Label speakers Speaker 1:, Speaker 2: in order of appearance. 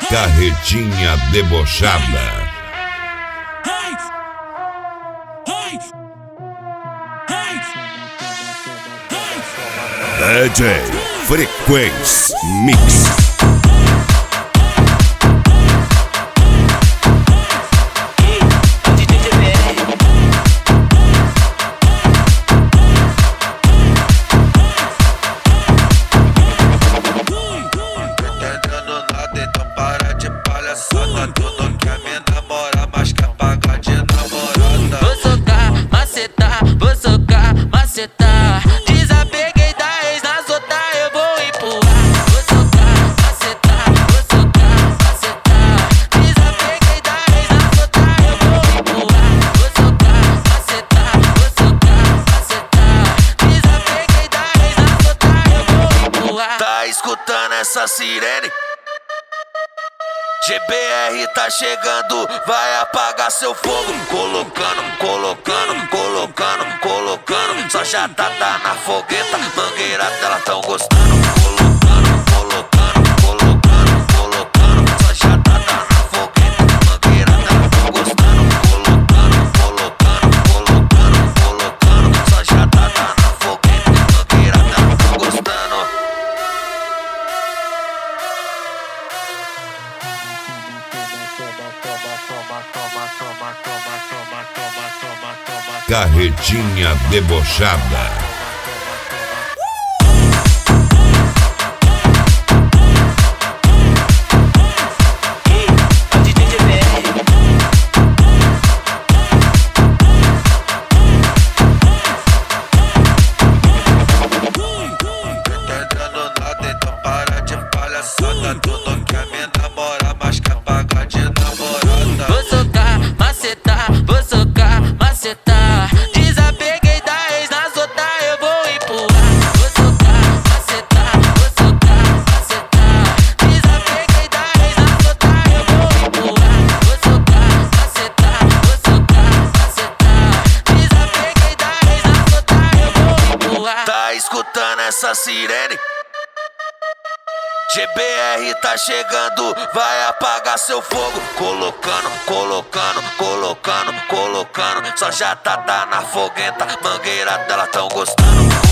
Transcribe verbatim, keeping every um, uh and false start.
Speaker 1: Carretinha debochada. D J Frequência Mix.
Speaker 2: Tu não quer me namorar, mas quer pagar de namorada. Vou socar, macetar, vou socar, macetar. Desapeguei da ex, nas outras eu vou empurrar. Vou socar, macetar, vou socar, macetar. Desapeguei da ex, nas outras eu vou empurrar. Vou socar, macetar, vou socar, macetar. Desapeguei da ex, nas outras eu vou empurrar. Tá escutando essa sirene? G B R tá chegando, vai apagar seu fogo. Colocando, colocando, colocando, colocando. Só já tá, tá na fogueta, mangueira dela tão gostando. Colocando, colocando, colocando, colocando. Só já tá, tá na fogueta, mangueira dela tão gostando. Colocando, colocando, colocando, colocando. Só já tá, tá na fogueta, mangueira dela tão gostando.
Speaker 1: Carretinha debochada.
Speaker 2: Tu não quer me namorar, mas quer pagar de namorada. Vou socar, macetar, vou socar, macetar. Desapeguei da ex, nas outras eu vou empurrar. Vou socar, macetar, vou socar, macetar. Desapeguei da ex, nas outras eu vou empurrar. Vou socar, macetar, vou socar, macetar. Desapeguei da ex, nas outras eu vou empurrar. Tá escutando essa sirene? G B R tá chegando, vai apagar seu fogo. Colocando, colocando, colocando, colocando. Só já tá, tá na fogueta, mangueira dela tão gostando.